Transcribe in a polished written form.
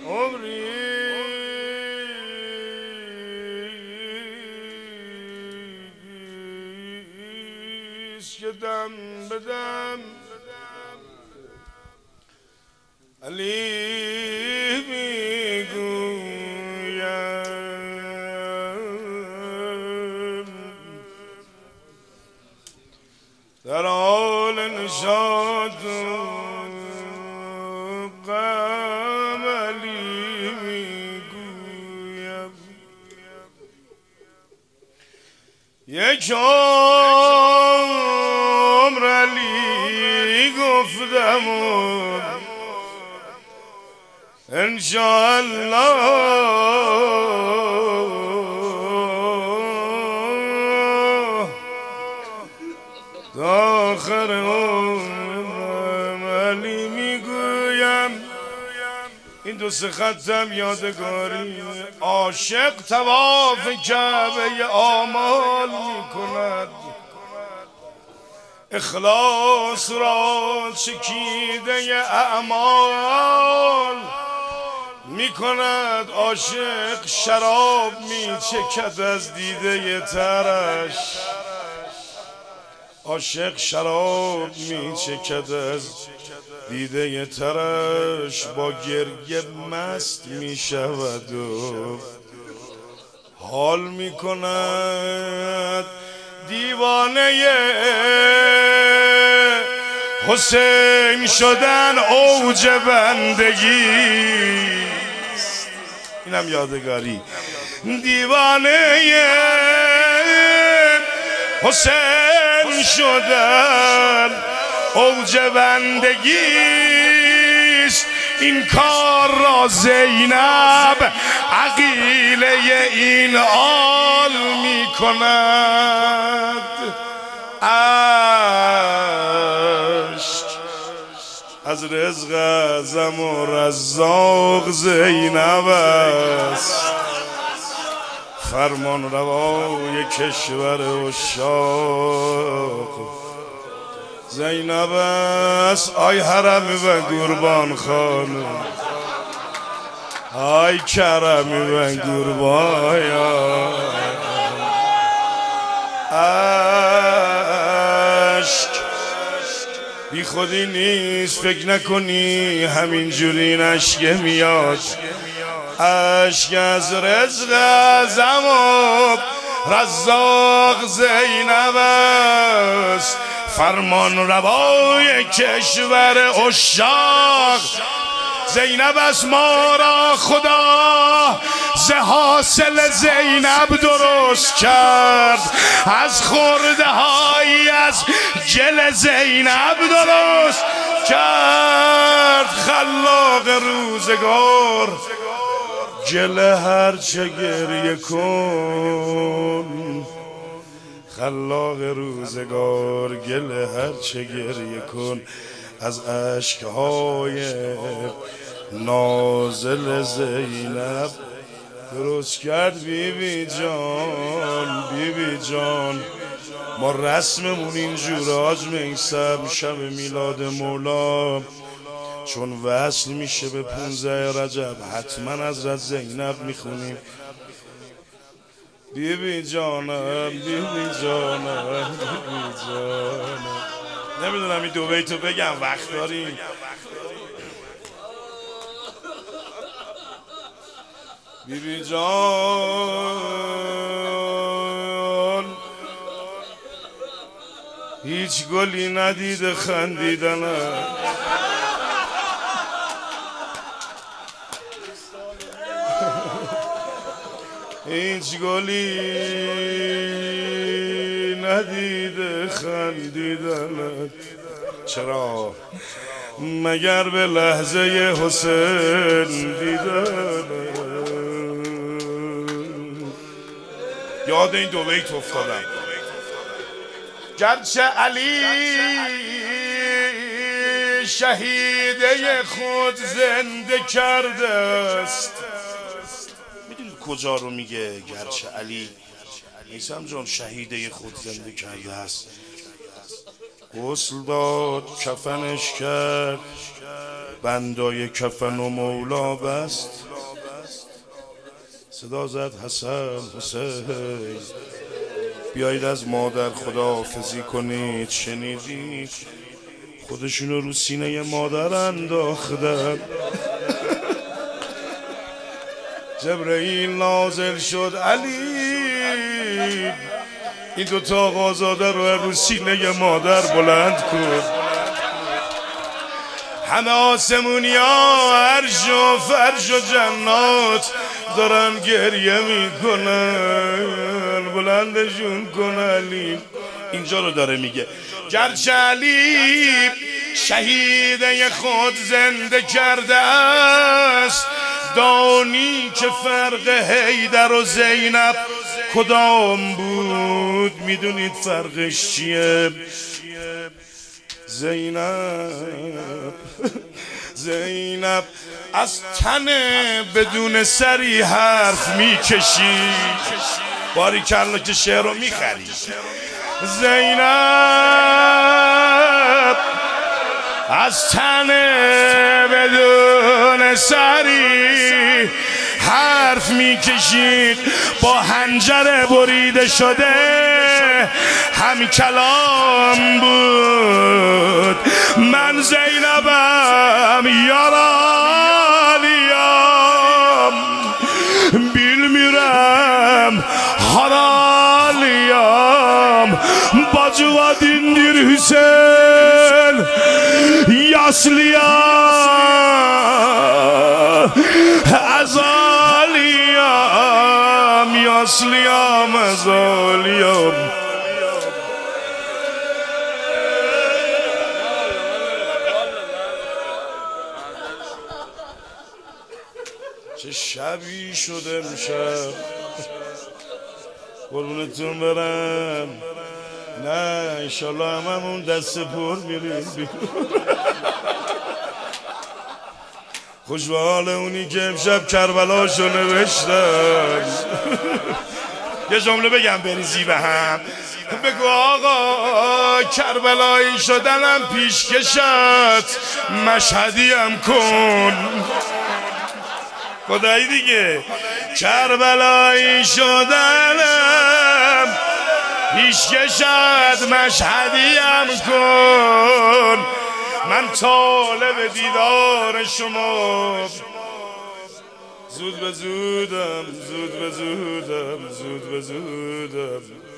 عمریست که دم بدم علی میگویم در حال نشاط و غم علی میگویم یک عمر علی گفتم و انشاءالله تا آخر عمرم علی میگویم. این دو سه خطم یادگاری. عاشق طواف کعبه آمال میکند، اخلاص را چکیده اعمال میکند. عاشق شراب میچکد از دیده ترش، عاشق شراب میچکد از دیده ترش، با گریه مست میشود و حال میکند. دیوانه حسین شدن اوج بندگی، اینم یادگاری. دیوانه حسین شدن اوج بندگیست. این کار را زینب عقیله این آل می کند. عشق از رزق اعظم و رزاق زینب است، فرمان روای کشور عشاق زینب است. آی حرمی و قربان خانم، آی کرمی و قربان. عشق بی خودی نیست، فکر نکنی همینجوری نشگه میاد. عشق از رزق اعظم و رزاق زینب است، فرمان روای کشور عشاق زینب است. ما را خدا ز حاصل زینب درست کرد، از خورده هایی از گل زینب درست کرد. خلاق روزگار گل هرچه گریه کن، خلاق روزگار گل هرچه گریه کن. از اشکهای نازل زینب درست کرد. بیبی جان، بیبی جان، ما رسممون اینجور حاج میثم شب میلاد مولا چون وصل میشه به 15 رجب حتما از زینب میخونیم. بیبی جانم، بیبی جانم، بیبی جانم. نمیدونم این دو بیتو بگم، وقت داریم؟ بیبی جان هیچ گلی ندیده خندیدنم، هیچ گلی ندیده خندیدنت. چرا؟ مگر به لحظه حسین دیدنت. یاد این دو بیت افتادم. گرچه علی شهیده خود زنده کرده است. میدونید کجا رو میگه؟ گرچه علی میثم جان شهیده خود زنده کرده است، غسل داد کفنش کرد بندای کفن و مولا بست، صدا زد حسن حسین بیایید از مادر خداحافظی کنید. شنیدید خودشونو رو سینه مادر انداختن. جبرئیل نازل شد علی این دوتا آقازاده رو سینه مادر بلند کن. همه آسمونیا عرش و فرش و جنات دارن گریه میکنن، بلندشون کن علی. اینجا رو داره میگه گرچه علی شهیده خود زنده کرده است، دانی که فرق حیدر و زینب کدام بود؟ میدونید فرقش چیه؟ زینب از تن بدون سری حرف میکشی. باری کلا که شعر رو میخری. زینب از تن بدون سری حرف میکشید، با حنجره بریده شده هم کلام بود. من زینبم یارالیم bilmirəm haralıyam bacıva dindir Hüseyin yaslıyam azalıyam yaslıyam azalıyam. چه شبی شده امشب قربونتون برم. نه انشالله هممون دست پر میریم. خوش به حال اونی که امشب کربلاشو نوشتن. یه جمله بگم بریزی به هم. بگو آقا کربلایی شدنم پیشکشت مشهدیم کن. خدایی دیگه کربلایی شدنم پیشکشت مشهدیم کن. من طالب دیدار شما زود به زودم زود به زودم زود به زودم.